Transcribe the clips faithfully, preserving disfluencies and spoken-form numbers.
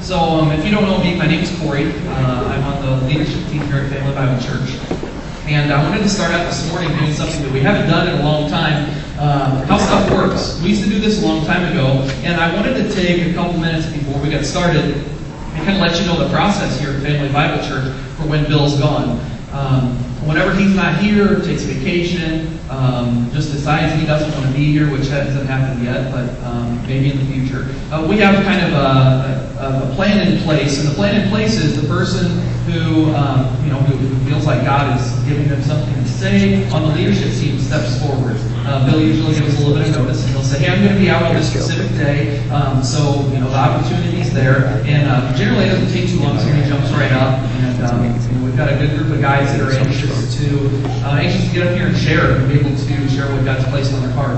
So um, if you don't know me, my name is Corey. Uh, I'm on the leadership team here at Family Bible Church. And I wanted to start out this morning doing something that we haven't done in a long time, uh, how stuff works. We used to do this a long time ago, and I wanted to take a couple minutes before we got started and kind of let you know the process here at Family Bible Church for when Bill's gone. Um, whenever he's not here, takes vacation, um, just decides he doesn't want to be here, which hasn't happened yet, but um, maybe in the future. Uh, we have kind of a, a, a plan in place, and the plan in place is the person who, um, you know, who, who feels like God is giving them something to say on the leadership team steps forward. Uh, Bill usually gives a little bit of notice, and he'll say, hey, I'm going to be out on this specific day, um, so, you know, the opportunity's there, and uh, generally it doesn't take too long, so he jumps right up, and um, you know, we've got a good group of guys that are anxious to, uh, anxious to get up here and share, and be able to share what God's placed on their heart.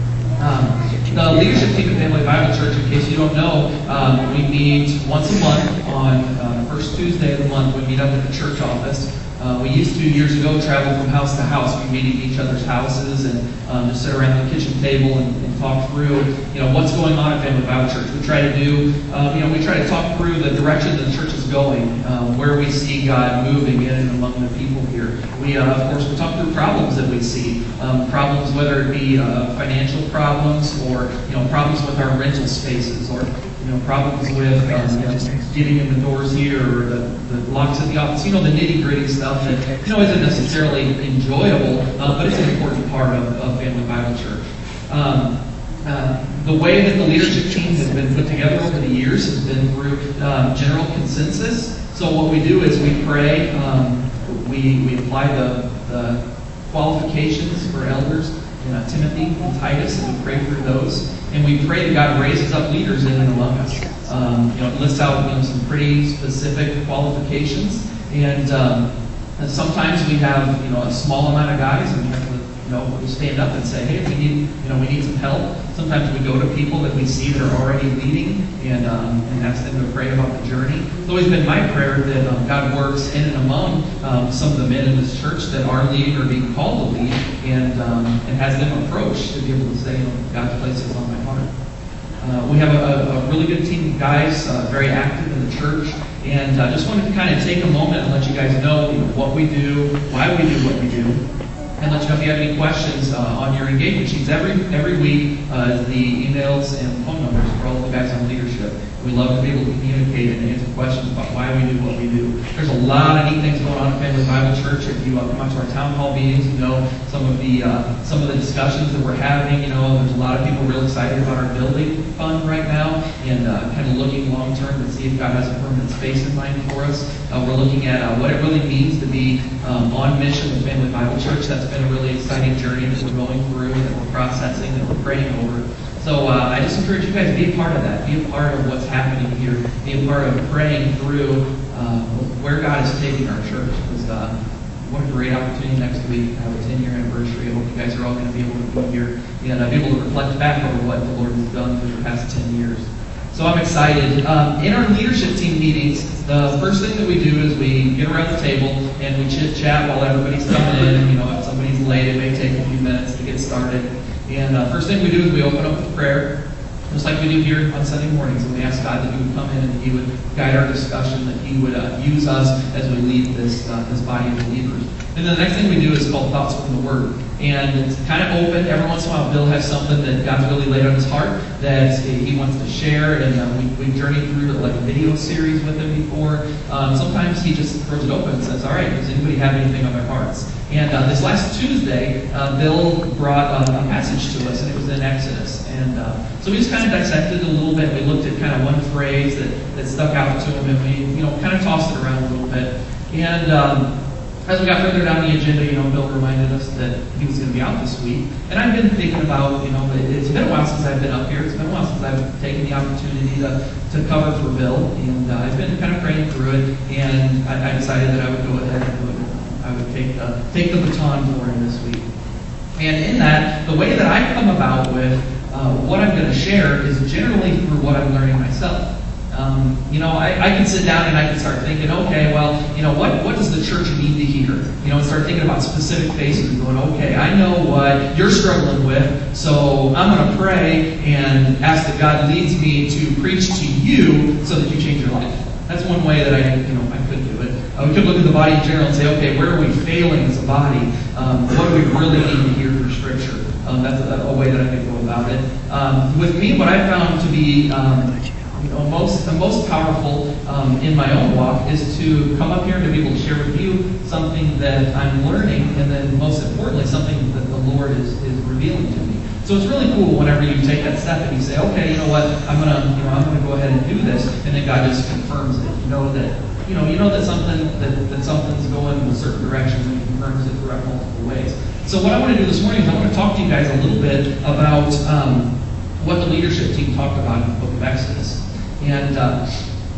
Um, the leadership team at Family Bible Church, in case you don't know, um, we meet once a month on uh, the first Tuesday of the month. We meet up at the church office. Uh, we used to, years ago, travel from house to house. We meet at each other's houses and um, just sit around the kitchen table and, and talk through, you know, what's going on at Family Bible Church. We try to do, um, you know, we try to talk through the direction the church is going, um, where we see God moving in and among the people here. We, uh, of course, we talk through problems that we see, um, problems whether it be uh, financial problems or, you know, problems with our rental spaces or, you know, problems with um, you know, getting in the doors here or the, the locks at the office. You know, the nitty-gritty stuff that, you know, isn't necessarily enjoyable, uh, but it's an important part of, of Family Bible Church. Um, uh, the way that the leadership team has been put together over the years has been through um, general consensus. So what we do is we pray, um, we, we apply the, the qualifications for elders in uh, Timothy and Titus, and we pray through those. And we pray that God raises up leaders in and among us. Um, you know, it lists out you know, some pretty specific qualifications. And, um, and sometimes we have you know a small amount of guys, and we have to you know we stand up and say, hey, we need you know we need some help. Sometimes we go to people that we see that are already leading, and um, and ask them to pray about the journey. It's always been my prayer that um, God works in and among um, some of the men in this church that are leading or being called to lead, and um, and has them approached to be able to say, you know, God's places on my heart. Uh, we have a, a really good team of guys, uh, very active in the church, and I uh, just wanted to kind of take a moment and let you guys know, you know what we do, why we do what we do, and let you know if you have any questions uh, on your engagement sheets. Every every week, uh, the emails and phone numbers for all the guys on leadership. We love to be able to communicate and answer questions about why we do what we do. There's a lot of neat things going on at Family Bible Church. If you uh, come out to our town hall meetings, you know some of the uh, some of the discussions that we're having. You know, there's a lot of people real excited about our building fund right now, and uh, kind of looking long term to see if God has a permanent space in mind for us. Uh, we're looking at uh, what it really means to be um, on mission with Family Bible Church. That's been a really exciting journey that we're going through, that we're processing, that we're praying over. So uh, I just encourage you guys to be a part of that. Be a part of what's happening here. Be a part of praying through uh, where God is taking our church. Because uh, what a great opportunity next week to have a ten-year anniversary. I hope you guys are all going to be able to be here and uh, be able to reflect back over what the Lord has done for the past ten years. So I'm excited. Um, in our leadership team meetings, the first thing that we do is we get around the table and we chit-chat while everybody's coming in. You know, if somebody's late, it may take a few minutes to get started. And uh, first thing we do is we open up with prayer, just like we do here on Sunday mornings. And we ask God that He would come in and He would guide our discussion, that He would uh, use us as we lead this uh, this body of believers. And then the next thing we do is called Thoughts from the Word. And it's kind of open. Every once in a while, Bill has something that God's really laid on his heart that he wants to share. And uh, we, we've journeyed through like a video series with him before. Um, sometimes he just throws it open and says, all right, does anybody have anything on their hearts? And uh, this last Tuesday, uh, Bill brought uh, a passage to us, and it was in Exodus. And uh, so we just kind of dissected it a little bit. We looked at kind of one phrase that, that stuck out to him, and we you know kind of tossed it around a little bit. And um, as we got further down the agenda, you know, Bill reminded us that he was going to be out this week. And I've been thinking about, you know, it's been a while since I've been up here. It's been a while since I've taken the opportunity to, to cover for Bill. And uh, I've been kind of praying through it. And I, I decided that I would go ahead and do it. I would take the, take the baton for him this week. And in that, the way that I come about with uh, what I'm going to share is generally through what I'm learning myself. Um, you know, I, I can sit down and I can start thinking, okay, well, you know, what, what does the church need to hear? You know, and start thinking about specific faces and going, okay, I know what you're struggling with, so I'm going to pray and ask that God leads me to preach to you so that you change your life. that's one way that I, you know, I could do it. Uh, we could look at the body in general and say, okay, where are we failing as a body? Um, what do we really need to hear from Scripture? Um, that's a, a way that I could go about it. Um, with me, what I found to be um, you know, most, the most powerful um, in my own walk is to come up here and to be able to share with you something that I'm learning, and then most importantly, something that the Lord is, is revealing to me. So it's really cool whenever you take that step and you say, okay, you know what, I'm gonna, you know, I'm gonna go ahead and do this, and then God just confirms it. You know that, you know, you know that something that, that something's going in a certain direction, and He confirms it throughout multiple ways. So what I want to do this morning is I want to talk to you guys a little bit about um, what the leadership team talked about in the book of Exodus. And uh,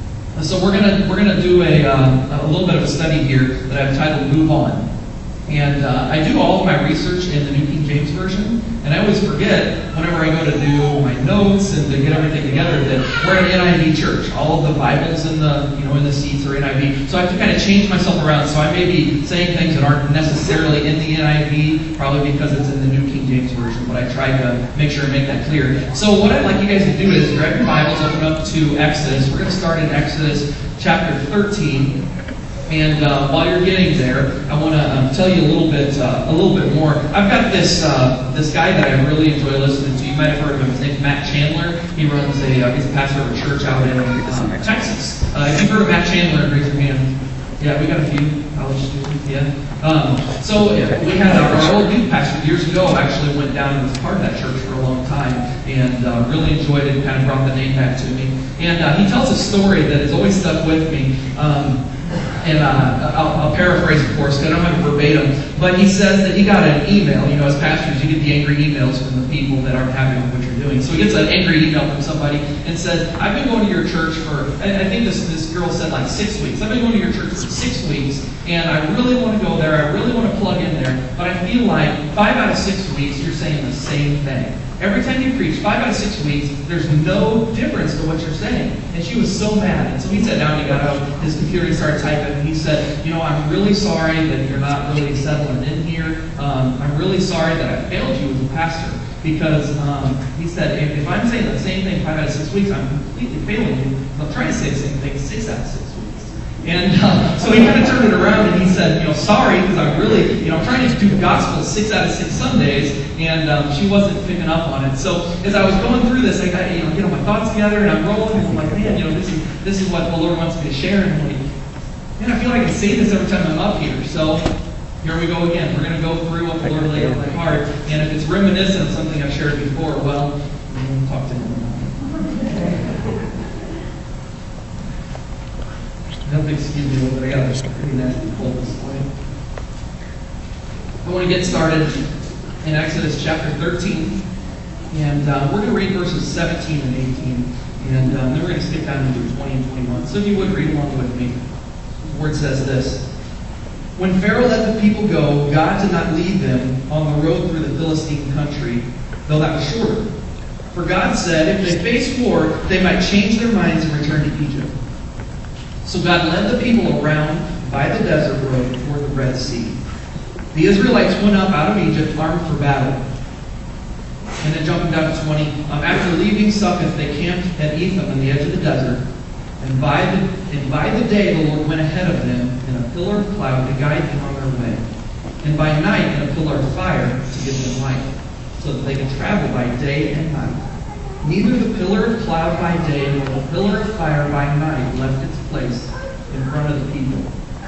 so we're gonna we're gonna do a uh, a little bit of a study here that I've titled "Move On." And uh, I do all of my research in the New King James Version, and I always forget whenever I go to do my notes and to get everything together that we're an N I V church. All of the Bibles in the you know in the seats are N I V, so I have to kind of change myself around. So I may be saying things that aren't necessarily in the N I V, probably because it's in the New King James Version. But I tried to make sure and make that clear. So what I'd like you guys to do is grab your Bibles, open up to Exodus. We're going to start in Exodus chapter thirteen. And uh, while you're getting there, I want to um, tell you a little bit, uh, a little bit more. I've got this uh, this guy that I really enjoy listening to. You might have heard of him. His name's Matt Chandler. He runs a uh, he's a pastor of a church out in um, Texas. Uh, if you've heard of Matt Chandler, raise your hand. Yeah, we got a few college students. Yeah. Um, so we had our, our old youth pastor years ago. Actually went down and was part of that church for a long time, and uh, really enjoyed it. Kind of brought the name back to me. And uh, he tells a story that has always stuck with me. Um, And uh, I'll, I'll paraphrase, of course, because I don't have it verbatim. But he says that he got an email. You know, as pastors, you get the angry emails from the people that aren't happy with what you're doing. So he gets an angry email from somebody and said, I've been going to your church for, I think this, this girl said like six weeks. I've been going to your church for six weeks, and I really want to go there. I really want to plug in there. But I feel like five out of six weeks, you're saying the same thing. Every time you preach, five out of six weeks, there's no difference to what you're saying. And she was so mad. And so he sat down, he got out his computer and started typing. And he said, you know, I'm really sorry that you're not really settling in here. Um, I'm really sorry that I failed you as a pastor. Because um, he said, if, if I'm saying the same thing five out of six weeks, I'm completely failing you. I'm trying to say the same thing six out of six weeks. And uh, so he kind of turned it around and he said, you know, sorry, because I'm really, you know, I'm trying to do the gospel six out of six Sundays, and um, she wasn't picking up on it. So as I was going through this, I got, you know, getting my thoughts together, and I'm rolling, and I'm like, man, you know, this is this is what the Lord wants me to share. And I'm like, man, I feel like I can say this every time I'm up here. So here we go again. We're going to go through what the Lord laid on my heart, and if it's reminiscent of something I've shared before, well, we'll talk to him. Nothing, excuse me, but I got this pretty nasty cold this morning. I want to get started in Exodus chapter thirteen, and uh, we're going to read verses seventeen and eighteen, and um, then we're going to skip down into twenty and twenty-one. So if you would read along with me, the word says this. When Pharaoh let the people go, God did not lead them on the road through the Philistine country, though that was shorter. For God said, if they face war, they might change their minds and return to Egypt. So God led the people around by the desert road toward the Red Sea. The Israelites went up out of Egypt armed for battle. And then jumping down to twenty, um, after leaving Succoth, they camped at Etham on the edge of the desert. And by the and by the day the Lord went ahead of them in a pillar of cloud to guide them on their way, and by night in a pillar of fire to give them light, so that they could travel by day and night. Neither the pillar of cloud by day nor the pillar of fire by night left its place in front of the people.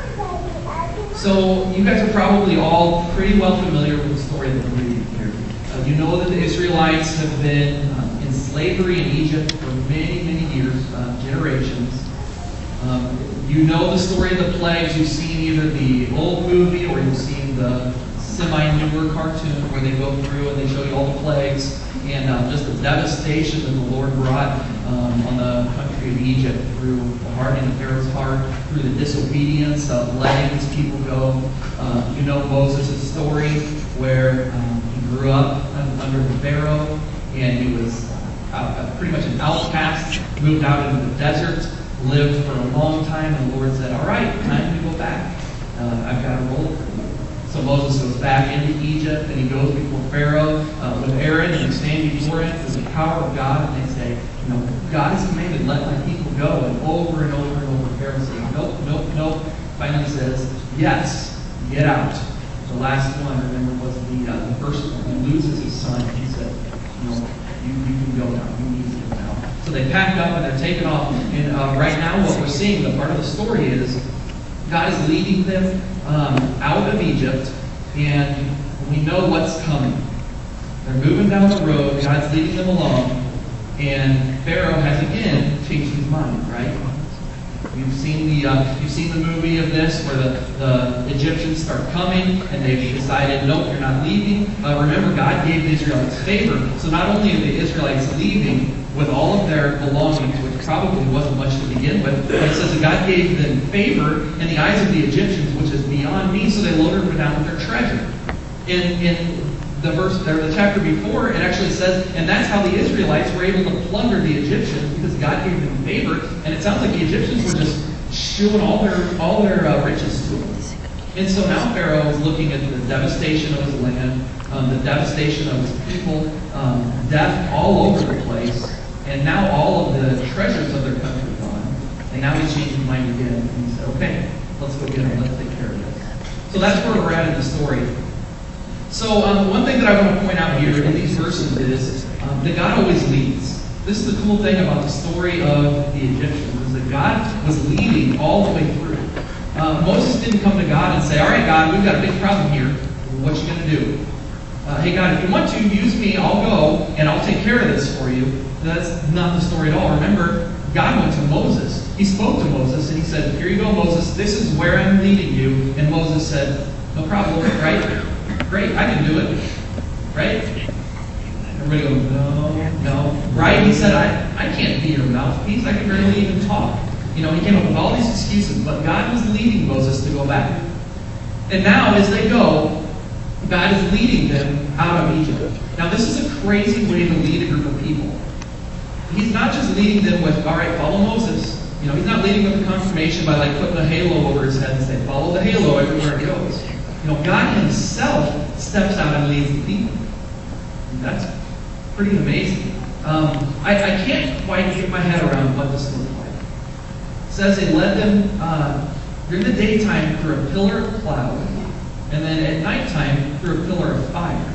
So you guys are probably all pretty well familiar with the story that we're reading here. Uh, you know that the Israelites have been um, in slavery in Egypt for many, many years, uh, generations. Um, you know the story of the plagues. You've seen either the old movie or you've seen the semi-newer cartoon where they go through and they show you all the plagues and uh, just the devastation that the Lord brought um, on the country of Egypt through the hardening of Pharaoh's heart, through the disobedience of letting his people go. Uh, you know Moses' story where um, he grew up under the Pharaoh and he was uh, pretty much an outcast, moved out into the desert, lived for a long time, and the Lord said, all right, time to go back. Uh, I've got a role for you. So Moses goes back into Egypt, and he goes before Pharaoh uh, with Aaron, and they stand before him through the power of God, and they say, you know, God has commanded, let my people go. And over and over and over, Pharaoh yes, get out. The last one, remember, was the, uh, the first one. He loses his son. He said, you know, you, you can go now. You need to go now. So they pack up and they're taking off. And uh, right now what we're seeing, the part of the story is God is leading them um, out of Egypt, and we know what's coming. They're moving down the road. God's leading them along. And Pharaoh has again changed his mind, right? You've seen the uh, you've seen the movie of this where the, the Egyptians start coming and they've decided, nope, you're not leaving. Uh, remember, God gave the Israelites favor. So not only are the Israelites leaving with all of their belongings, which probably wasn't much to begin with, but it says that God gave them favor in the eyes of the Egyptians, which is beyond me, so they loaded them down with their treasure. In, in the verse, or the chapter before, it actually says, and that's how the Israelites were able to plunder the Egyptians, because God gave them favor, and it sounds like the Egyptians were just shooing all their all their uh, riches to them. And so now Pharaoh is looking at the devastation of his land, um, the devastation of his people, um, death all over the place, and now all of the treasures of their country are gone. And now he's changed his mind again, and he said, okay, let's go get them, let's take care of this. So that's where we're at in the story. So um, one thing that I want to point out here in these verses is um, that God always leads. This is the cool thing about the story of the Egyptians, is that God was leading all the way through. Uh, Moses didn't come to God and say, all right, God, we've got a big problem here. What you going to do? Uh, hey, God, if you want to use me, I'll go and I'll take care of this for you. That's not the story at all. Remember, God went to Moses. He spoke to Moses and he said, here you go, Moses. This is where I'm leading you. And Moses said, no problem, right? Great, I can do it. Right? Everybody goes, no, no. Right? He said, I, I can't be your mouthpiece. I can barely even talk. You know, he came up with all these excuses, but God was leading Moses to go back. And now, as they go, God is leading them out of Egypt. Now, this is a crazy way to lead a group of people. He's not just leading them with, all right, follow Moses. You know, he's not leading with the confirmation by like putting a halo over his head and saying, follow the halo everywhere it goes. You know, God himself steps out and leads the people. And that's pretty amazing. Um, I, I can't quite get my head around what this looks like. It says they led them uh, during the daytime through a pillar of cloud, and then at nighttime through a pillar of fire.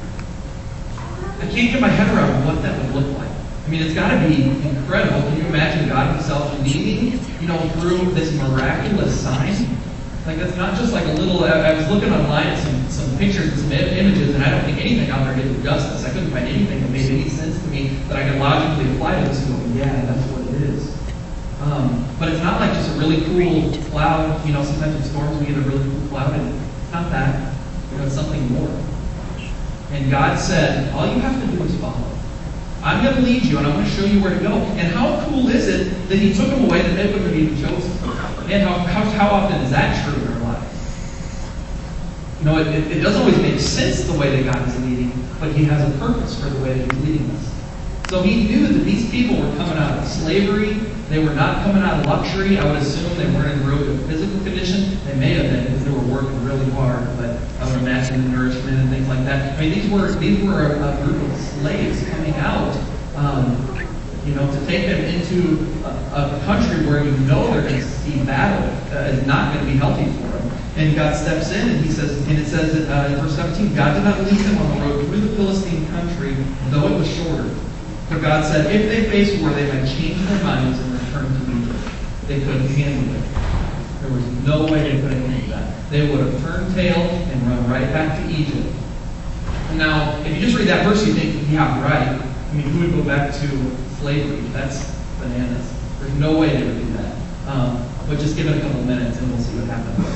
I can't get my head around what that would look like. I mean, it's got to be incredible. Can you imagine God himself leading, you know, through this miraculous sign? Like, that's not just like a little, I, I was looking online at some, some pictures and some images, and I don't think anything out there did it justice. I couldn't find anything that made any sense to me that I could logically apply to this and go, yeah, that's what it is. Um, but it's not like just a really cool cloud. You know, sometimes in storms we get a really cool cloud, and it's not that. You know, it's something more. And God said, all you have to do is follow. I'm going to lead you, and I'm going to show you where to go. And how cool is it that he took them away that they wouldn't have even chosen? And how, how, how often is that true in our life? You know, it, it, it doesn't always make sense the way that God is leading, but he has a purpose for the way that he's leading us. So he knew that these people were coming out of slavery. They were not coming out of luxury. I would assume they weren't in real good physical condition. They may have been because they were working really hard, but I would imagine the nourishment and things like that. I mean, these were these were a, a group of slaves coming out, um, you know, to take them into a, a country where you know they're going to see battle uh, is not going to be healthy for them. And God steps in and he says, and it says that, uh, in verse seventeen, God did not lead them on the road through the Philistine country, though it was shorter. For God said, if they face war, they might change their minds and return to Egypt. They couldn't handle it. There was no way they could have handled that. They would have turned tail and run right back to Egypt. And now, if you just read that verse, you think, yeah, right. I mean, who would go back to slavery? That's bananas. There's no way they would do that. Um, but just give it a couple minutes and we'll see what happens.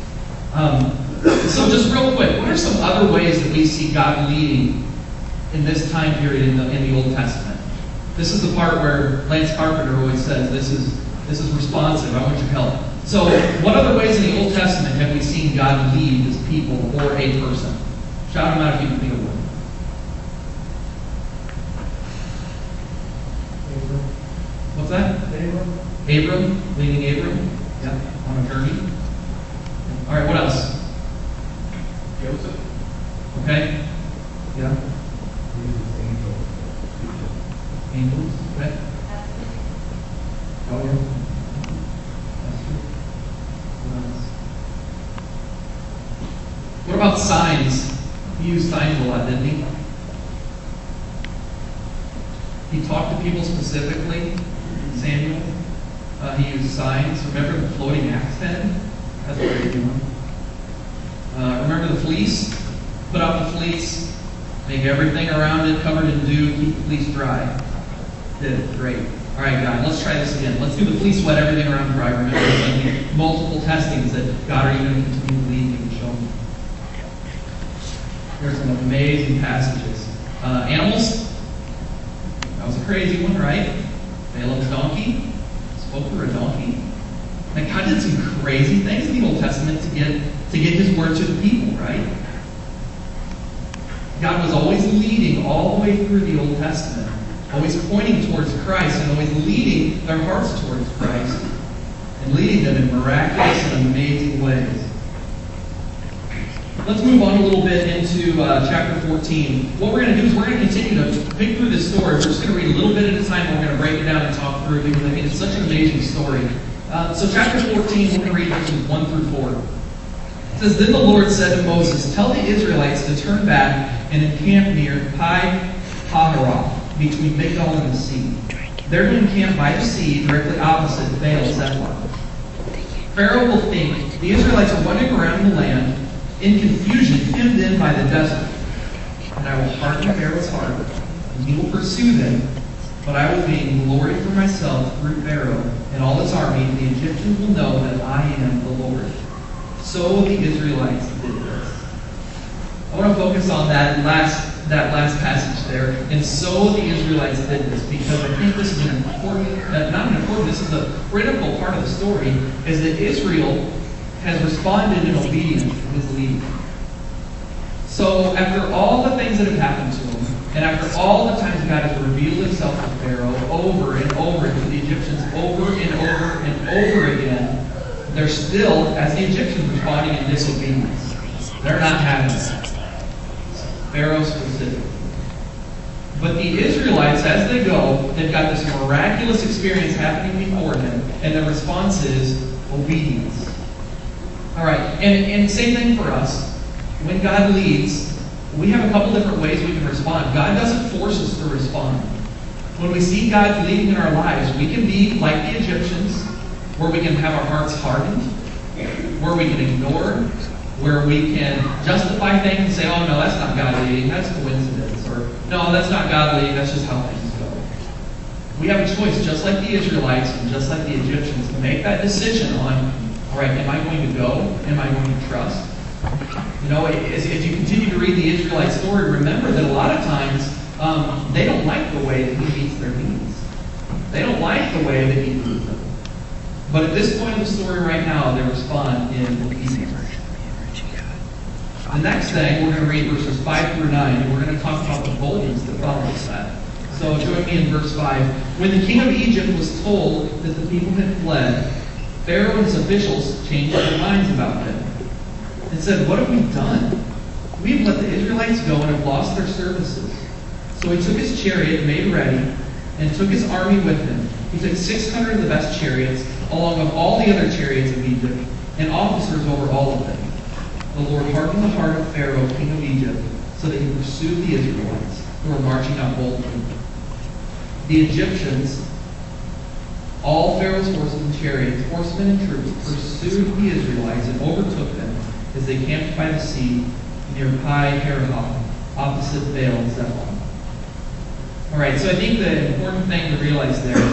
Um, so just real quick, what are some other ways that we see God leading in this time period in the, in the Old Testament? This is the part where Lance Carpenter always says, this is this is responsive, I want your help. So what other ways in the Old Testament have we seen God lead his people or a person? Shout them out if you can think of one. Abram. What's that? Abram. Abram, leading Abram, yeah, on a journey. All right, what else? Joseph. Okay, yeah. Angels. Angels, okay. Oh, yeah. That's true. What else? about signs? He used signs a lot, didn't he? He talked to people specifically. Samuel. Uh, he used signs. Remember the floating axe head? That's what he's doing. Uh, remember the fleece? Put out the fleece. Make everything around it covered in dew. Keep the fleece dry. Did it. Great. All right, God, let's try this again. Let's do the fleece wet, everything around dry. Remember, there's going to be multiple testings that God, are you going to continue to lead me and show me? There's some amazing passages. Uh, animals. That was a crazy one, right? Balaam's donkey. Spoke for a donkey. Like, God did some crazy things in the Old Testament to get to get His word to the people, right? God was always leading all the way through the Old Testament, always pointing towards Christ and always leading their hearts towards Christ and leading them in miraculous and amazing ways. Let's move on a little bit into uh, chapter fourteen. What we're going to do is we're going to continue to pick through this story. We're just going to read a little bit at a time, and we're going to break it down and talk through it because I think it's such an amazing story. Uh, so chapter fourteen, we're going to read verses one through four. It says, Then the Lord said to Moses, Tell the Israelites to turn back and encamp near Pi Hahiroth, between Migdol and the sea. They're to encamp by the sea, directly opposite Baal Zebulun. Pharaoh will think, the Israelites are wandering around the land, in confusion, hemmed in by the desert. And I will harden Pharaoh's heart, and he will pursue them, but I will gain glory for myself through Pharaoh and all his army, and the Egyptians will know that I am the Lord. So the Israelites did this. I want to focus on that last that last passage there. And so the Israelites did this, because I think this is an important, uh, not an important, this is a critical part of the story, is that Israel has responded in obedience to His leading. So after all the things that have happened to them, and after all the times God has revealed Himself to Pharaoh over and over, to the Egyptians over and over and over again, they're still, as the Egyptians, responding in disobedience. They're not having it. Pharaoh specifically. But the Israelites, as they go, they've got this miraculous experience happening before them, and their response is obedience. All right, and, and same thing for us. When God leads, we have a couple different ways we can respond. God doesn't force us to respond. When we see God leading in our lives, we can be like the Egyptians, where we can have our hearts hardened, where we can ignore, where we can justify things and say, oh no, that's not God leading, that's coincidence, or no, that's not God leading, that's just how things go. We have a choice, just like the Israelites and just like the Egyptians, to make that decision on, all right, am I going to go? Am I going to trust? You know, as, as you continue to read the Israelite story, remember that a lot of times um, they don't like the way that He meets their needs. They don't like the way that He leads them. But at this point in the story right now, they respond in obedience. The next thing, we're going to read verses five through nine, and we're going to talk about the boldness that follows that. So join me in verse five. When the king of Egypt was told that the people had fled, Pharaoh and his officials changed their minds about them and said, what have we done? We have let the Israelites go and have lost their services. So he took his chariot, made ready, and took his army with him. He took six hundred of the best chariots, along with all the other chariots of Egypt, and officers over all of them. The Lord hardened the heart of Pharaoh, king of Egypt, so that he pursued the Israelites, who were marching out boldly. The Egyptians, all Pharaoh's horses and chariots, horsemen and troops, pursued the Israelites and overtook them as they camped by the sea near Pi Hahiroth, opposite Baal Zebulun. All right, so I think the important thing to realize there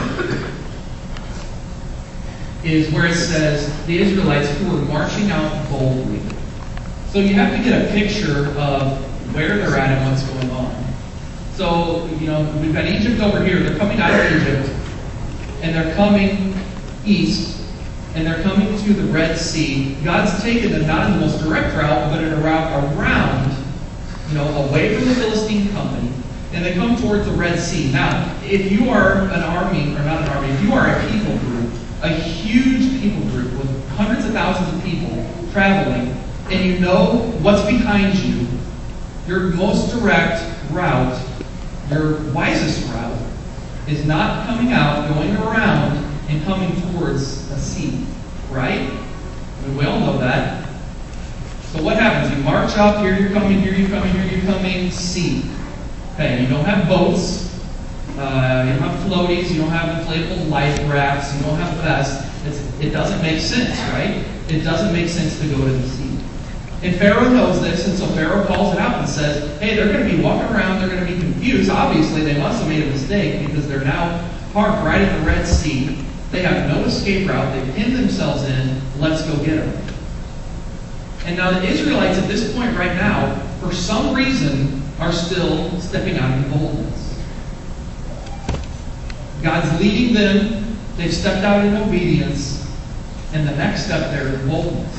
is where it says the Israelites who were marching out boldly. So you have to get a picture of where they're at and what's going on. So, you know, we've got Egypt over here. They're coming out of Egypt, and they're coming east, and they're coming to the Red Sea. God's taken them not in the most direct route, but in a route around, you know, away from the Philistine company, and they come towards the Red Sea. Now, if you are an army, or not an army, if you are a people group, a huge people group with hundreds of thousands of people traveling, and you know what's behind you, your most direct route, your wisest route, is not coming out, going around, and coming towards a sea, right? I mean, we all know that. So what happens? You march up, here you're coming, here you're coming, here you're coming, sea. Okay, you don't have boats, uh, you don't have floaties, you don't have inflatable life rafts, you don't have vests. It's, it doesn't make sense, right? It doesn't make sense to go to the sea. And Pharaoh knows this, and so Pharaoh calls it out and says, hey, they're going to be walking around, they're going to be confused. Obviously, they must have made a mistake because they're now parked right at the Red Sea. They have no escape route. They pinned themselves in. Let's go get them. And now the Israelites at this point right now, for some reason, are still stepping out in boldness. God's leading them. They've stepped out in obedience. And the next step there is boldness.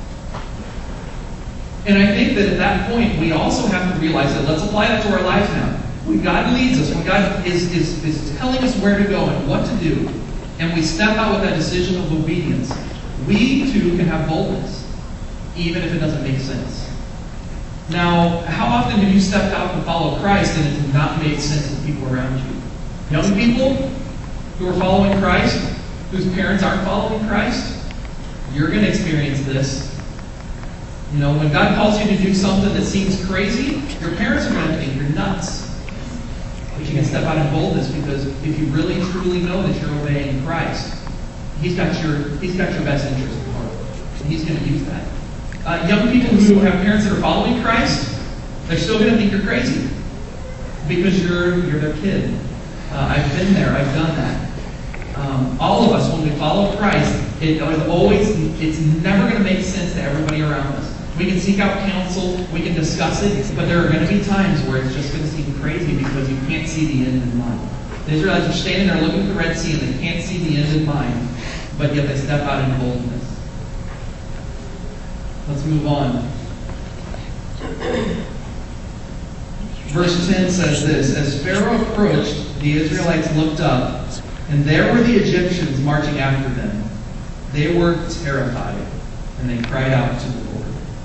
And I think that at that point, we also have to realize that let's apply that to our lives now. When God leads us, when God is, is, is telling us where to go and what to do, and we step out with that decision of obedience, we too can have boldness, even if it doesn't make sense. Now, how often have you stepped out to follow Christ and it has not made sense to people around you? Young people who are following Christ, whose parents aren't following Christ, you're going to experience this. You know, when God calls you to do something that seems crazy, your parents are going to think you're nuts. But you can step out in boldness because if you really truly know that you're obeying Christ, He's got your He's got your best interest at heart, and He's going to use that. Uh, young people who have parents that are following Christ, they're still going to think you're crazy because you're you're their kid. Uh, I've been there. I've done that. Um, all of us, when we follow Christ, it is always it's never going to make sense to everybody around us. We can seek out counsel, we can discuss it, but there are going to be times where it's just going to seem crazy because you can't see the end in mind. The Israelites are standing there looking at the Red Sea and they can't see the end in mind, but yet they step out in boldness. Let's move on. Verse ten says this, as Pharaoh approached, the Israelites looked up, and there were the Egyptians marching after them. They were terrified, and they cried out to the Lord.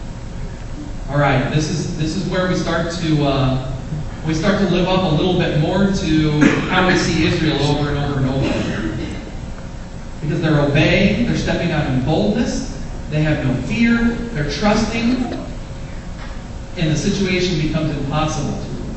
All right, this is this is where we start to uh, we start to live up a little bit more to how we see Israel over and over and over. Because they're obeying, they're stepping out in boldness, they have no fear, they're trusting, and the situation becomes impossible to them.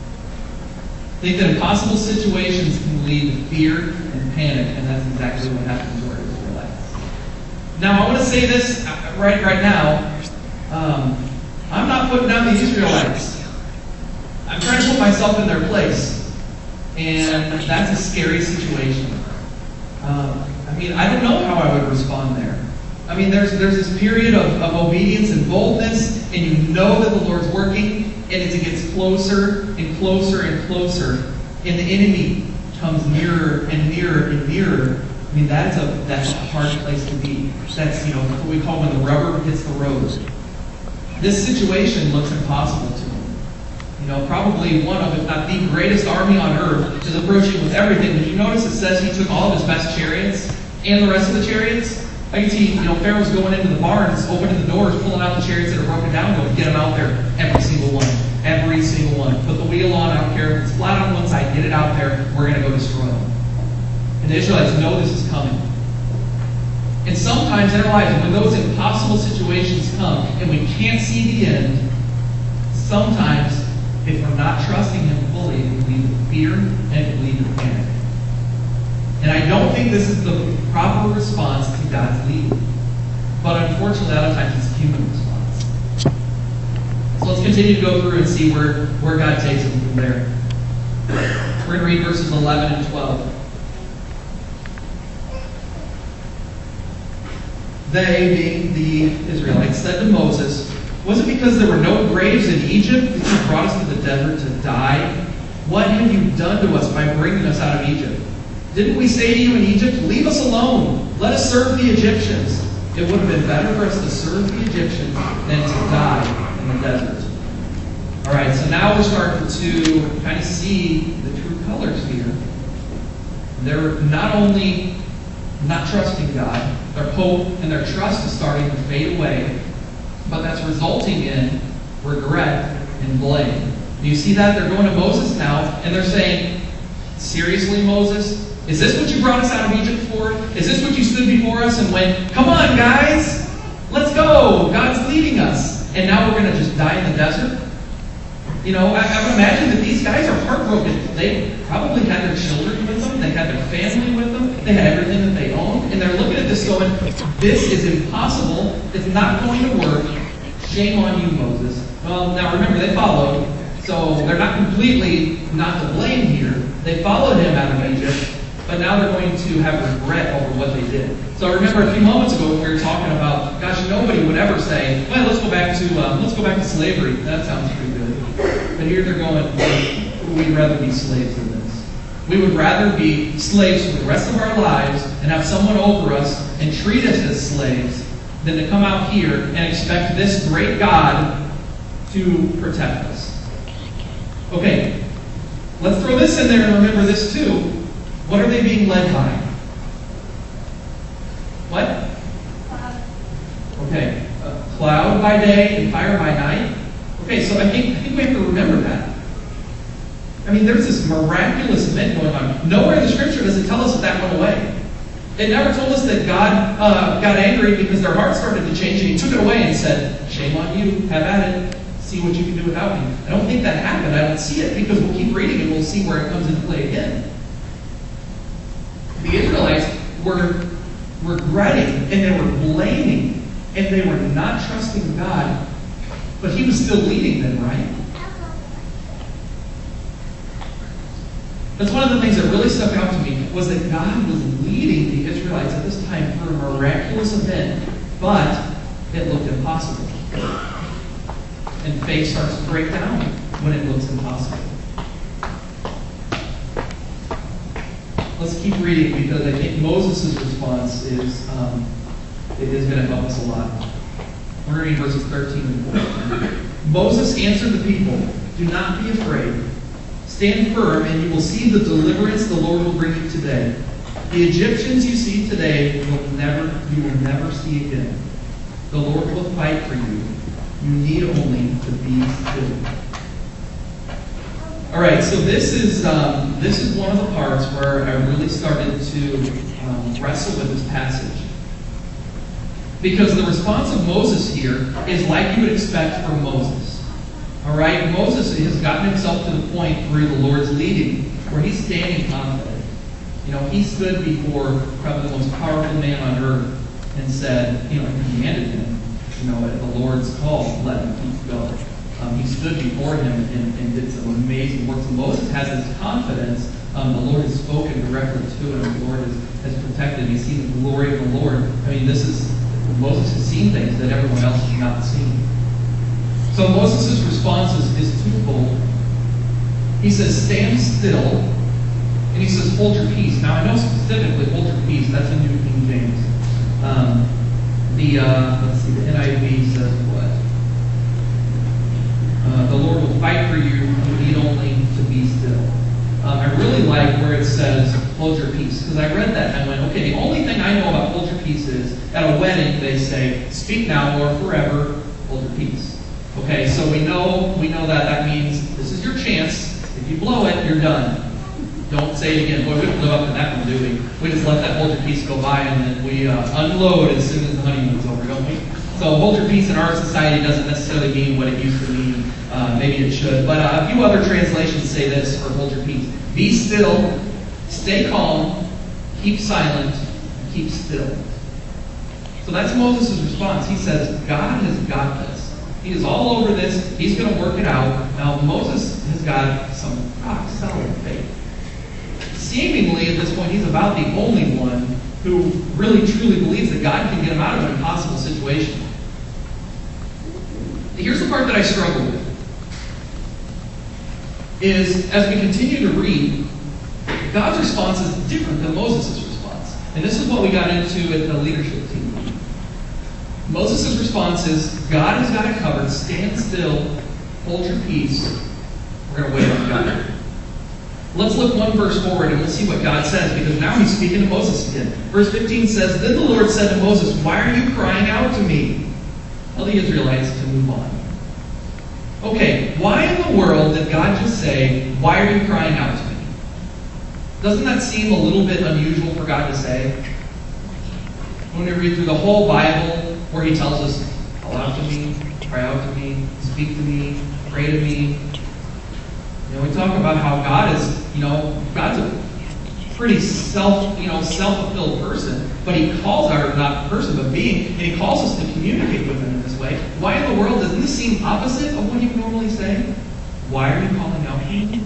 I think that impossible situations can lead to fear and panic, and that's exactly what happened to our Israelites. Now, I want to say this right right now. Um, I'm not putting down the Israelites. I'm trying to put myself in their place. And that's a scary situation. Um, I mean, I don't know how I would respond there. I mean, there's there's this period of, of obedience and boldness, and you know that the Lord's working, and as it gets closer and closer and closer, and the enemy comes nearer and nearer and nearer. I mean, that's a that's a hard place to be. That's, you know, what we call when the rubber hits the road. This situation looks impossible to him. You know, probably one of, if not the greatest army on earth is approaching with everything. Did you notice it says he took all of his best chariots and the rest of the chariots? I can see, you know, Pharaoh's going into the barns, opening the doors, pulling out the chariots that are broken down, going, get them out there. Every single one. Every single one. Put the wheel on, I don't care if it's flat on one side, get it out there, we're going to go destroy them. And the Israelites know this is coming. And sometimes in our lives, when those impossible situations come and we can't see the end, sometimes, if we're not trusting Him fully, it can lead to fear and it can lead to panic. And I don't think this is the proper response to God's leading. But unfortunately, a lot of times it's a human response. So let's continue to go through and see where, where God takes them from there. We're going to read verses eleven and twelve. They, being the Israelites, said to Moses, was it because there were no graves in Egypt that you brought us to the desert to die? What have you done to us by bringing us out of Egypt? Didn't we say to you in Egypt, leave us alone, let us serve the Egyptians? It would have been better for us to serve the Egyptians than to die in the desert. All right, so now we're starting to kind of see the true colors here. They're not only not trusting God, their hope and their trust is starting to fade away, but that's resulting in regret and blame. Do you see that? They're going to Moses now, and they're saying, seriously, Moses? Is this what you brought us out of Egypt for? Is this what you stood before us and went, come on, guys, let's go. God's leading us. and now we're going to just die in the desert? You know, I, I would imagine that these guys are heartbroken. They probably had their children with them. They had their family with them. They had everything that they owned. And they're looking at this going, this is impossible. It's not going to work. Shame on you, Moses. Well, now remember, they followed. So they're not completely not to blame here. They followed him out of Egypt. But now they're going to have regret over what they did. So I remember a few moments ago we were talking about, gosh, nobody would ever say, well, let's go back to um, let's go back to slavery. That sounds pretty good. But here they're going, we'd rather be slaves than this. We would rather be slaves for the rest of our lives and have someone over us and treat us as slaves than to come out here and expect this great God to protect us. Okay, let's throw this in there and remember this too. What are they being led by? What? Cloud. Okay. A cloud by day and fire by night? Okay, so I think, I think we have to remember that. I mean, there's this miraculous event going on. Nowhere in the Scripture does it tell us that that went away. It never told us that God uh, got angry because their hearts started to change and He took it away and said, shame on you, have at it, see what you can do without me. I don't think that happened. I don't see it because we'll keep reading and we'll see where it comes into play again. The Israelites were regretting and they were blaming and they were not trusting God, but He was still leading them, right? That's one of the things that really stuck out to me was that God was leading the Israelites at this time through a miraculous event, but it looked impossible. And faith starts to break down when it looks impossible. Let's keep reading because I think Moses' response is um, it is going to help us a lot. We're going to read verses thirteen and fourteen. Moses answered the people, do not be afraid. Stand firm and you will see the deliverance the Lord will bring you today. The Egyptians you see today will never, you will never see again. The Lord will fight for you. You need only to be still. All right, so this is um, this is one of the parts where I really started to um, wrestle with this passage. Because the response of Moses here is like you would expect from Moses. All right, Moses has gotten himself to the point where the Lord's leading, where he's standing confident. You know, he stood before probably the most powerful man on earth and said, you know, and commanded him, you know, at the Lord's call, let him keep going. Um, he stood before him and, and did some amazing work. So Moses has this confidence. Um, the Lord has spoken directly to him. The Lord has, has protected him. He's seen the glory of the Lord. I mean, this is, Moses has seen things that everyone else has not seen. So Moses' response is, is twofold. He says, stand still. And he says, hold your peace. Now, I know specifically, hold your peace. That's a New King James. Um, the, uh, let's see, the N I V says what? Uh, the Lord will fight for you. You need only to be still. Um, I really like where it says, hold your peace. Because I read that and I went, okay, the only thing I know about hold your peace is, at a wedding, they say, speak now or forever, hold your peace. Okay, so we know we know that that means this is your chance. If you blow it, you're done. Don't say it again. Boy, we don't live up to that one, do we? We just let that hold your peace go by and then we uh, unload as soon as the honeymoon's over, don't we? So hold your peace in our society doesn't necessarily mean what it used to mean. Uh, maybe it should. But uh, a few other translations say this for hold your peace. Be still, stay calm, keep silent, keep still. So that's Moses' response. He says, God has got this. He is all over this. He's going to work it out. Now, Moses has got some rock solid faith. Seemingly, at this point, he's about the only one who really truly believes that God can get him out of an impossible situation. Here's the part that I struggle with. Is, as we continue to read, God's response is different than Moses' response. And this is what we got into at the leadership team. Moses' response is, God has got it covered. Stand still. Hold your peace. We're going to wait on God. Let's look one verse forward and we'll see what God says, because now he's speaking to Moses again. Verse fifteen says, Then the Lord said to Moses, Why are you crying out to me? Tell the Israelites to move on. Okay, why in the world did God just say, Why are you crying out to me? Doesn't that seem a little bit unusual for God to say? When we read through the whole Bible, where he tells us a call out to me, cry out to me, speak to me, pray to me. You know, we talk about how God is, you know, God's a pretty self, you know, self-fulfilled person, but he calls our, not person, but being, and he calls us to communicate with him in this way. Why in the world doesn't this seem opposite of what he would normally say? Why are you calling out to me?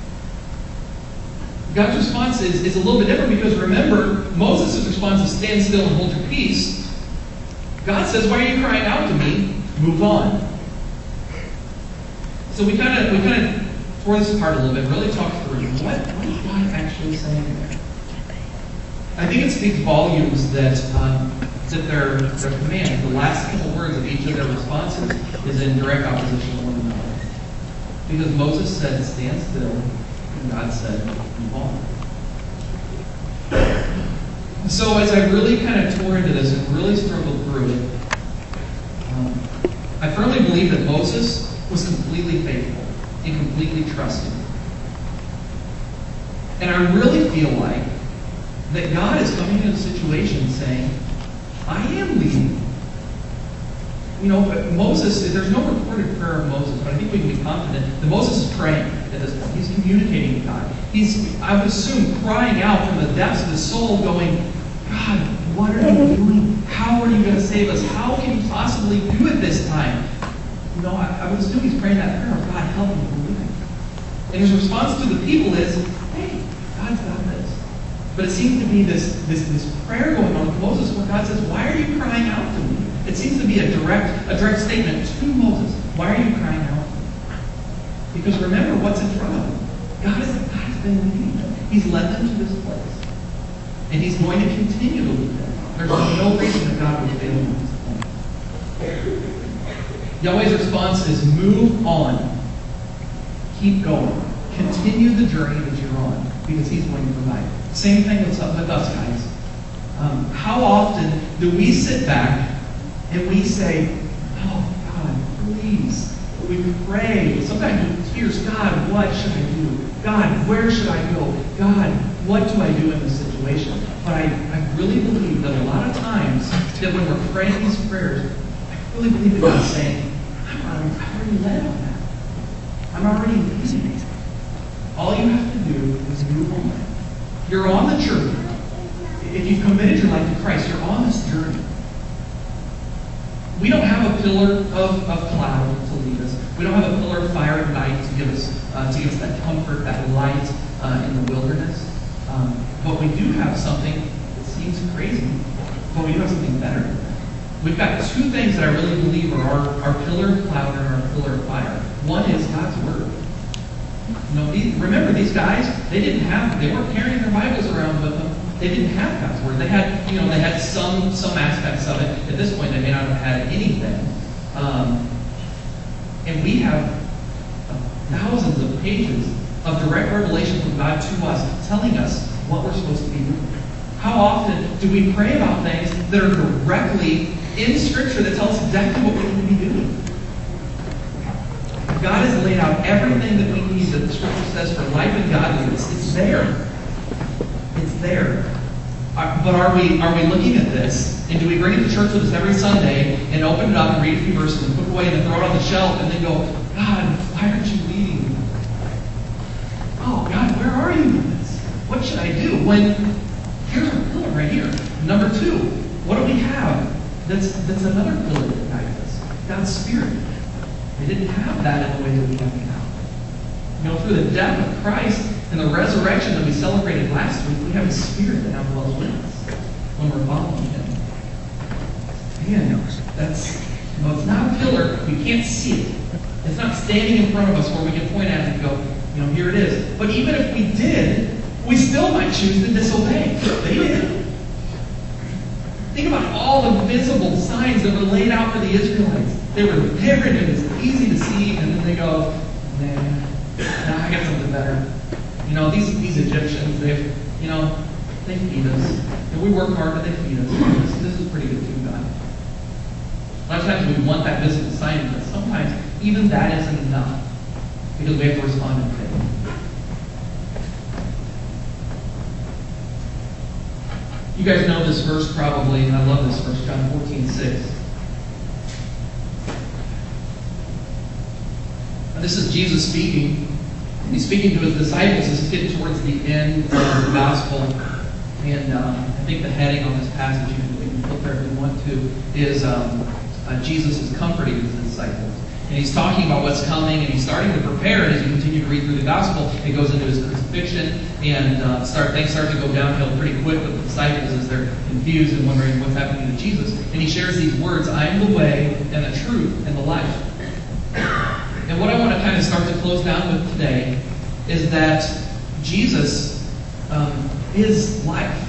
God's response is, is a little bit different because remember, Moses' response is stand still and hold your peace. God says, why are you crying out to me? Move on. So we kind of we kind of tore this apart a little bit, really talk through what, what is God actually saying there? I think it speaks volumes that um, that their their command, the last couple words of each of their responses, is in direct opposition to one another. Because Moses said, stand still, and God said, move on. So as I really kind of tore into this and really struggled through it, um, I firmly believe that Moses was completely faithful and completely trusting. And I really feel like that God is coming into a situation saying, I am leading. You know, but Moses, there's no recorded prayer of Moses, but I think we can be confident that Moses is praying at this point. He's communicating with God. He's, I would assume, crying out from the depths of his soul, going, God, what are you doing? How are you going to save us? How can you possibly do it this time? You know, I, I would assume he's praying that prayer of God, help me believe. And his response to the people is, hey, God's got this. But it seems to be this, this, this prayer going on with Moses where God says, why are you crying out to me? It seems to be a direct, a direct statement to Moses. Why are you crying out? Because remember what's in front of them. God, is, God has been leading them. He's led them to this place. And he's going to continue to lead them. There's no reason that God would fail them at this point. Yahweh's response is move on. Keep going. Continue the journey that you're on because he's going to provide. Same thing with, with us, guys. Um, how often do we sit back and we say, oh, God, please. We pray. Sometimes with tears, God, what should I do? God, where should I go? God, what do I do in this situation? But I, I really believe that a lot of times that when we're praying these prayers, I really believe that God's saying, I'm already, I'm already led on that. I'm already leading. All you have to do is move on. You're on the journey. If you've committed your life to Christ, you're on this journey. We don't have a pillar of, of cloud to lead us. We don't have a pillar of fire at night to give us uh, to give us that comfort, that light uh, in the wilderness. Um, but we do have something that seems crazy, but we do have something better than that. We've got two things that I really believe are our, our pillar of cloud and our pillar of fire. One is God's Word. You know, these, remember, these guys, they didn't have, they weren't carrying their Bibles around with them. They didn't have God's Word. They had, you know, they had some some aspects of it. At this point, they may not have had anything. Um, and we have thousands of pages of direct revelation from God to us, telling us what we're supposed to be doing. How often do we pray about things that are directly in Scripture that tell us exactly what we need to be doing? God has laid out everything that we need that the Scripture says for life and godliness. It's there. It's there. Uh, but are we are we looking at this, and do we bring it to church with us every Sunday and open it up and read a few verses and put it away and then throw it on the shelf and then go, God, why aren't you leading me? Oh, God, where are you in this? What should I do? When here's our pillar right here. Number two, what do we have that's, that's another pillar that guides us? God's Spirit. They didn't have that in the way that we have it now. You know, through the death of Christ and the resurrection that we celebrated last week, we have a Spirit that now dwells with us when we're following Him. Again, that's, you know, it's not a pillar. We can't see it. It's not standing in front of us where we can point at it and go, you know, here it is. But even if we did, we still might choose to disobey. They did. Think about all the visible signs that were laid out for the Israelites. They were there and it was easy to see, and then they go, nah, nah, I got something better. You know, these these Egyptians, they've, you know, they feed us. And we work hard, but they feed us. This, this is pretty good too, God. A lot of times we want that visible sign, but sometimes even that isn't enough because we have to respond in faith. You guys know this verse probably, and I love this verse, John fourteen six. This is Jesus speaking. He's speaking to his disciples as he's getting towards the end of the gospel. And um, I think the heading on this passage, you can, you can flip there if you want to, is um, uh, Jesus is comforting his disciples. And he's talking about what's coming, and he's starting to prepare. And as you continue to read through the gospel, it goes into his crucifixion, and uh, start things start to go downhill pretty quick with the disciples as they're confused and wondering what's happening to Jesus. And he shares these words, "I am the way and the truth and the life." And what I want to kind of start to close down with today is that Jesus um, is life.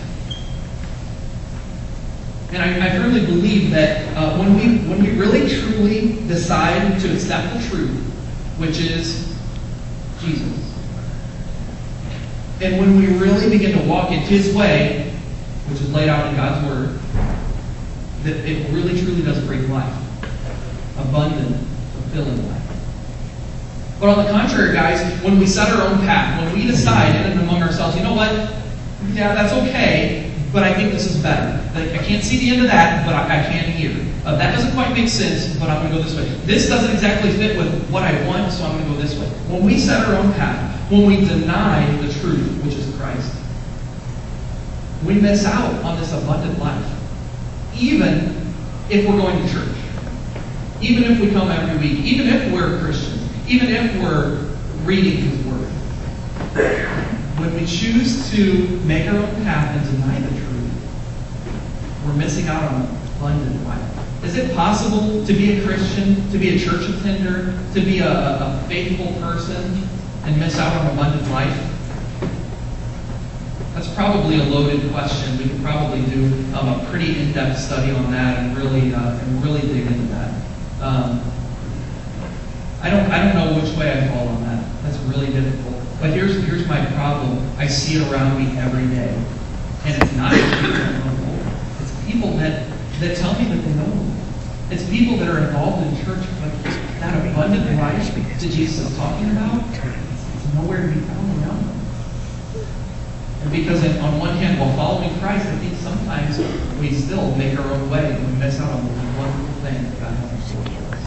And I, I firmly believe that uh, when we when we really truly decide to accept the truth, which is Jesus, and when we really begin to walk in His way, which is laid out in God's Word, that it really truly does bring life, abundant, fulfilling life. But on the contrary, guys, when we set our own path, when we decide in and among ourselves, you know what? Yeah, that's okay, but I think this is better. Like, I can't see the end of that, but I, I can here. Uh, that doesn't quite make sense, but I'm going to go this way. This doesn't exactly fit with what I want, so I'm going to go this way. When we set our own path, when we deny the truth, which is Christ, we miss out on this abundant life. Even if we're going to church. Even if we come every week. Even if we're Christians. Even if we're reading His Word. When we choose to make our own path and deny the truth, we're missing out on abundant life. Is it possible to be a Christian, to be a church attender, to be a, a faithful person, and miss out on abundant life? That's probably a loaded question. We could probably do um, a pretty in-depth study on that and really uh, and really dig into that. Um, I don't I don't know which way I fall on that. That's really difficult. But here's here's my problem. I see it around me every day, and it's not just people that know the Lord. It's people that that tell me that they know the Lord. It's people that are involved in church, but that abundant life that Jesus is talking about, it's nowhere to be found around them. And because in, on one hand, while following Christ, I think sometimes we still make our own way and we miss out on the wonderful thing that God has for us.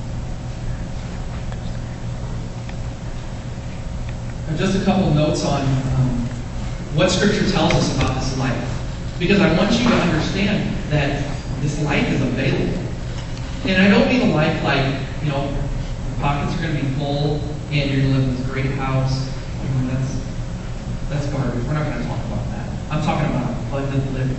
Now, just a couple notes on um, what Scripture tells us about this life. Because I want you to understand that this life is available. And I don't mean a life like, you know, your pockets are going to be full and you're going to live in this great house. I mean, that's That's garbage. We're not going to talk about that. I'm talking about abundant living.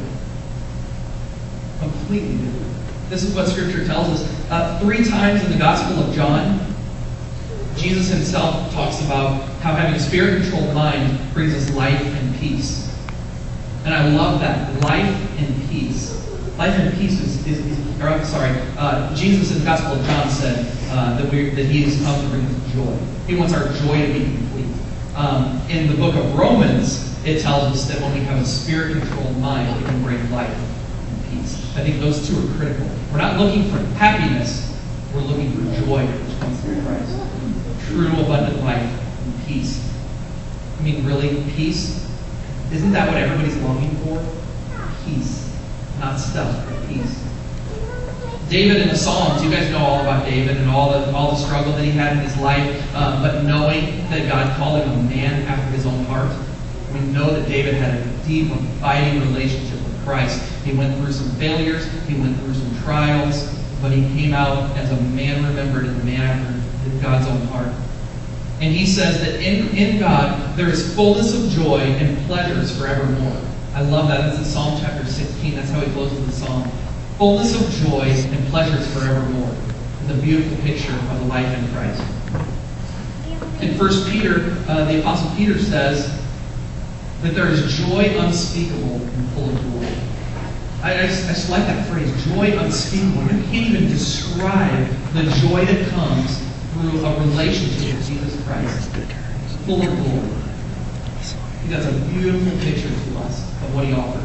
Completely different. This is what Scripture tells us. Uh, three times in the Gospel of John, Jesus himself talks about how having a spirit-controlled mind brings us life and peace. And I love that. Life and peace. Life and peace is, is, is or I'm sorry, uh, Jesus in the Gospel of John said uh, that, we that he has come to bring us joy. He wants our joy to be complete. Um, in the book of Romans, it tells us that when we have a spirit-controlled mind, it can bring life and peace. I think those two are critical. We're not looking for happiness. We're looking for joy, which comes through Christ. True, abundant life and peace. I mean, really, peace? Isn't that what everybody's longing for? Peace. Not stuff, but peace. David in the Psalms, you guys know all about David and all the all the struggle that he had in his life, um, but knowing that God called him a man after his own heart, we know that David had a deep, abiding relationship with Christ. He went through some failures, he went through some trials, but he came out as a man remembered and a man after God's own heart. And he says that in, in God there is fullness of joy and pleasures forevermore. I love that. That's in Psalm chapter sixteen. That's how he closes the psalm. Fullness of joy and pleasures forevermore. It's a beautiful picture of the life in Christ. In First Peter, uh, the Apostle Peter says that there is joy unspeakable and full of glory. I, I, just, I just like that phrase, joy unspeakable. You can't even describe the joy that comes through a relationship with Jesus Christ. Full of glory. I think that's a beautiful picture to us of what he offers.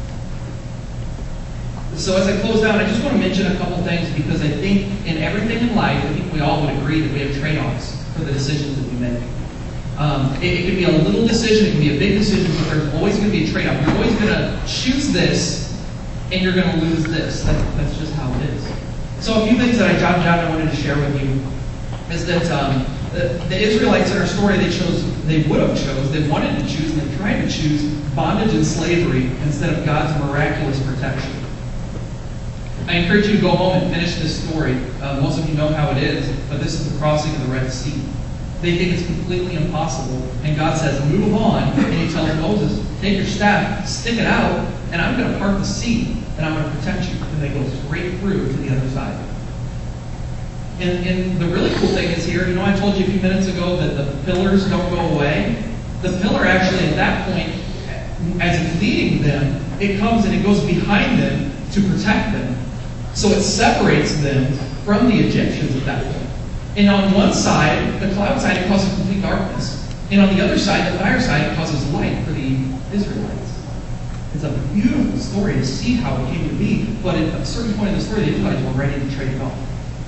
So as I close down, I just want to mention a couple things because I think in everything in life, I think we all would agree that we have trade-offs for the decisions that we make. Um, it, it can be a little decision, it can be a big decision, but there's always going to be a trade-off. You're always going to choose this, and you're going to lose this. That, that's just how it is. So a few things that I jotted down I wanted to share with you is that um, The, the Israelites in our story, they chose, they would have chose, they wanted to choose, and they tried to choose bondage and slavery instead of God's miraculous protection. I encourage you to go home and finish this story. Uh, most of you know how it is, but this is the crossing of the Red Sea. They think it's completely impossible, and God says, move on, and he tells Moses, take your staff, stick it out, and I'm going to part the sea, and I'm going to protect you. And they go straight through to the other side. And, and the really cool thing is here, you know, I told you a few minutes ago that the pillars don't go away. The pillar actually at that point, as it's leading them, it comes and it goes behind them to protect them. So it separates them from the Egyptians at that point. And on one side, the cloud side, it causes complete darkness. And on the other side, the fire side, it causes light for the Israelites. It's a beautiful story to see how it came to be. But at a certain point in the story, the Israelites were ready to trade it off.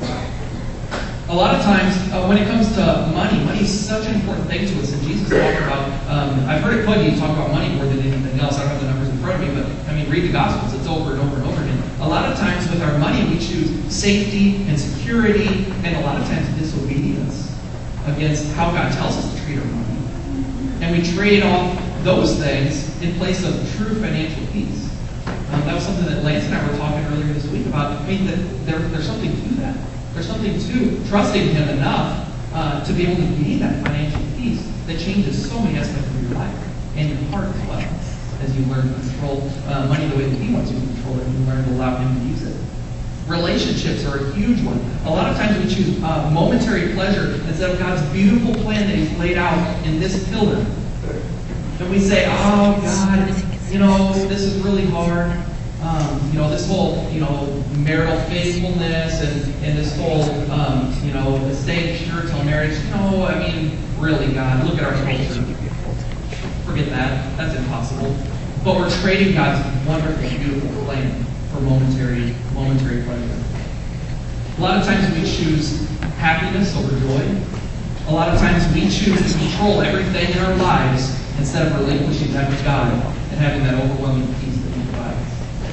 A lot of times, uh, when it comes to money, money is such an important thing to us. And Jesus talked about, um, I've heard it Puggy talk about money more than anything else. I don't have the numbers in front of me, but I mean, read the Gospels. It's over and over and over again. A lot of times with our money, we choose safety and security, and a lot of times disobedience against how God tells us to treat our money. And we trade off those things in place of true financial peace. Um, that was something that Lance and I were talking earlier this week about. I mean, that there, there's something to that. There's something to trusting Him enough uh, to be able to gain that financial peace that changes so many aspects of your life and your heart as well, as you learn to control uh, money the way that He wants you to control it, and you learn to allow Him to use it. Relationships are a huge one. A lot of times we choose uh, momentary pleasure instead of God's beautiful plan that He's laid out in this pillar. And we say, oh, God, you know, this is really hard. Um, you know, this whole, you know, marital faithfulness and, and this whole, um, you know, staying pure till marriage. No, I mean, really, God, look at our culture. Forget that. That's impossible. But we're trading God's wonderful, beautiful plan for momentary, momentary pleasure. A lot of times we choose happiness over joy. A lot of times we choose to control everything in our lives instead of relinquishing that with God and having that overwhelming peace that He provides.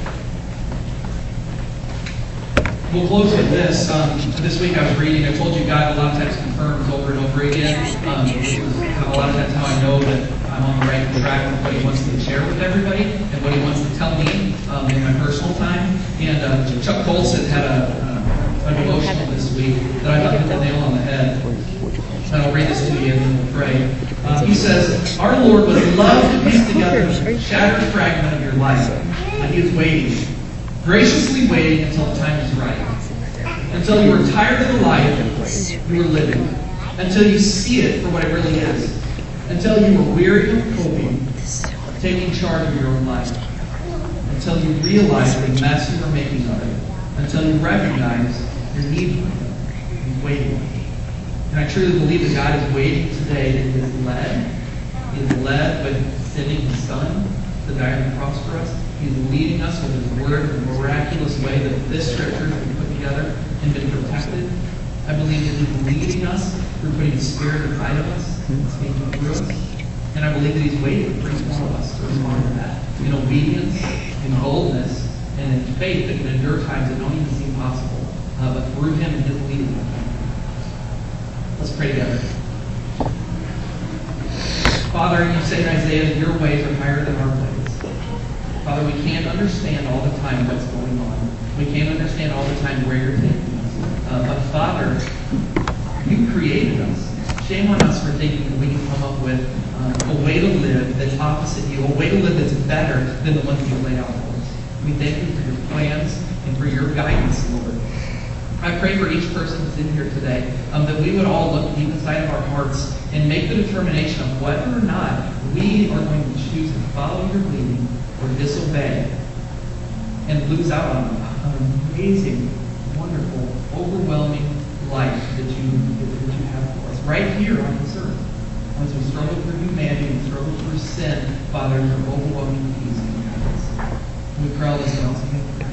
We'll close with this. Um, this week I was reading, I told you God a lot of times confirms over and over again. Um, this is a lot of times how I know that I'm on the right track with what He wants to share with everybody and what He wants to tell me um, in my personal time. And uh, Chuck Colson had a, uh, a devotional this week that I thought hit the nail on the head. And I'll read this to you and then we'll pray. Uh, he says, our Lord would love to piece together a shattered fragment of your life, but He is waiting, graciously waiting until the time is right. Until you are tired of the life you are living. Until you see it for what it really is. Until you are weary of hoping, taking charge of your own life. Until you realize the mess you are making of it. Until you recognize your need for Him. He's waiting. And I truly believe that God is waiting today that He is led. He is led by sending His Son to die on the cross for us. He's leading us with His Word in a miraculous way that this Scripture has been put together and been protected. I believe that He's leading us through putting His Spirit inside of us and speaking through us. And I believe that He's waiting for each one of us to respond to that in obedience, in boldness, and in faith that can endure times that don't even seem possible, uh, but through Him and His leading. Let's pray together. Father, you say in Isaiah that your ways are higher than our ways. Father, we can't understand all the time what's going on. We can't understand all the time where you're taking us. Uh, but Father, you created us. Shame on us for thinking that we can come up with um, a way to live that's opposite you, a way to live that's better than the ones you've laid out for us. We thank you for your plans and for your guidance, Lord. I pray for each person that's in here today um, that we would all look deep inside of our hearts and make the determination of whether or not we are going to choose to follow your leading or disobey and lose out on an amazing, wonderful, overwhelming life that you, that you have for us right here on this earth. As we struggle through humanity and struggle through sin, Father, your overwhelming peace and guidance. We pray all this in God's name.